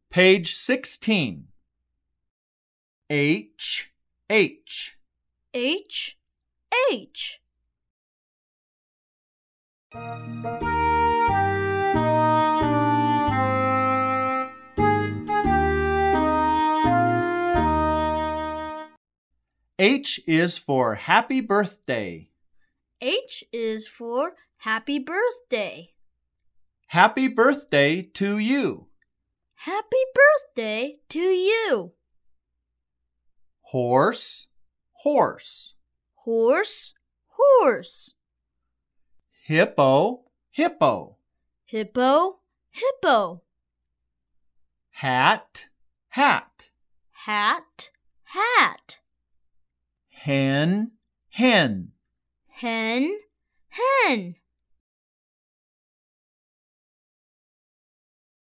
Page 16. H, H. H, H. H is for happy birthday. H is for happy birthday. Happy birthday to you. Happy birthday to you. Horse, horse. Horse, horse. Hippo, hippo. Hippo, hippo. Hat, hat. Hat, hat. Hen, hen. Hen, hen.